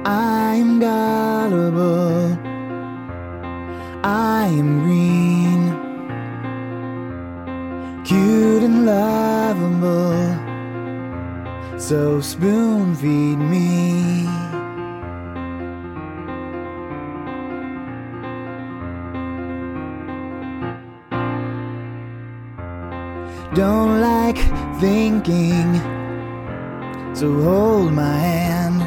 I'm gullible, I am green, cute and lovable, so spoon feed me. Don't like thinking, so hold my hand.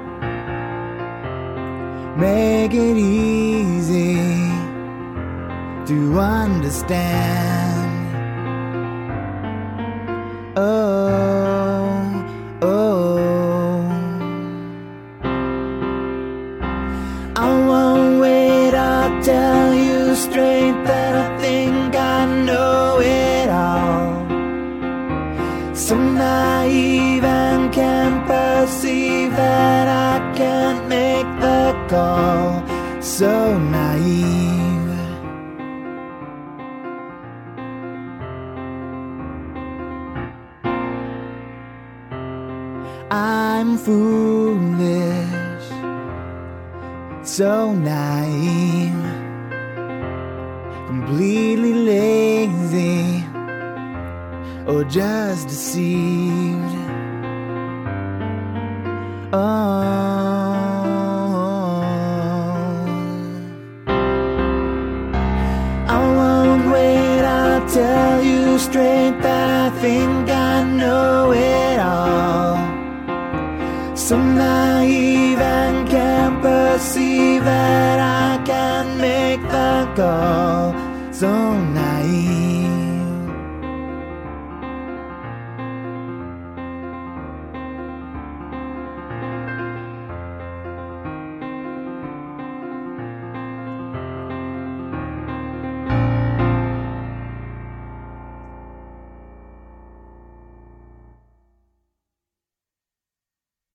Make it easy to understand. Oh, oh, I won't wait, I'll tell you straight that I think I know it all. So naive and can't perceive that I can't make the call. So naive. I'm foolish, so naive, completely lazy, or just deceived. I won't wait, I'll tell you straight that I think I know it all. So naive and can't perceive that I can't make the call.